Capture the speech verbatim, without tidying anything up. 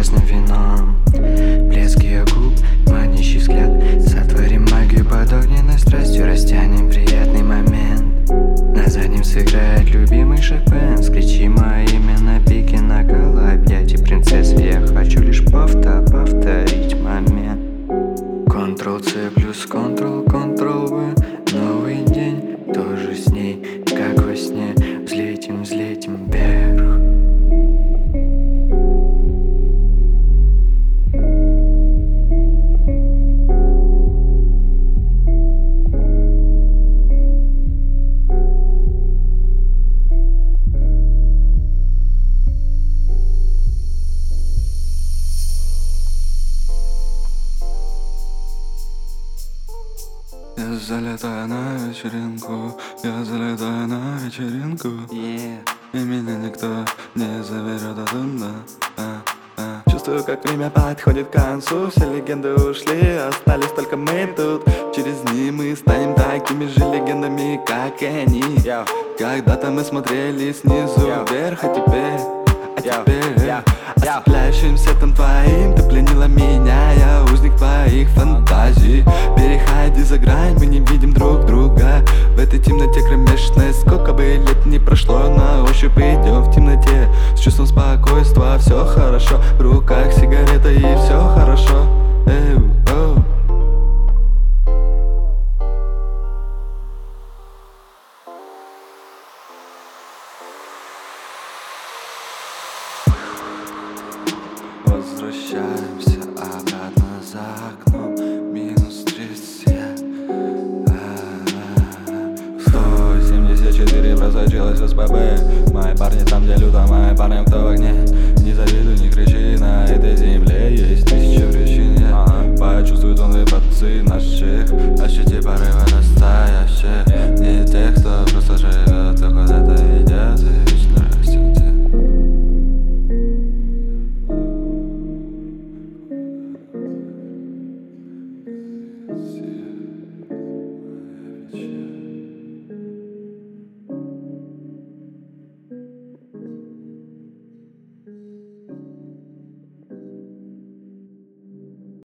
красным вином. Блеск ее губ, манящий взгляд. Сотворим магию под огненной страстью, растянем приятный момент. На заднем сыграет любимый Шопен. Скричи мое имя на пике накала объятий принцессы. Я хочу лишь повтор, повторить момент. Ctrl-C плюс Ctrl, Ctrl-V. Новый день, тоже с ней, как во сне. Взлетим, взлетим вверх. Я залетаю на вечеринку, я залетаю на вечеринку, Yeah. и меня никто не заберет оттуда. а, а. Чувствую, как время подходит к концу. Все легенды ушли, остались только мы тут. Через дни мы станем такими же легендами, как и они. Yo. Когда-то мы смотрели снизу Yo. вверх, а теперь, а Yo. теперь Yo. ослепляющим светом твоим ты пленила меня, я узник твоих фантазий. Переходи за грань, мы не видим друг друга в этой темноте кромешной. Сколько бы лет не прошло, на ощупь идем в темноте с чувством спокойствия. Все хорошо, в руках сигарета и все хорошо. Эу, оу. Возвращаемся обратно за окном. Минус тридцать. сто семьдесят четыре просочилась в СПБ. Мои парни там, где люто, мои парни, кто в огне. Не завидуй, не кричи, на этой земле есть тысячи причин. Я почувствую тонкие порции наших, ощути порывы настоящих. Не тех, кто просто живет, кто куда-то идет и вечно растет. See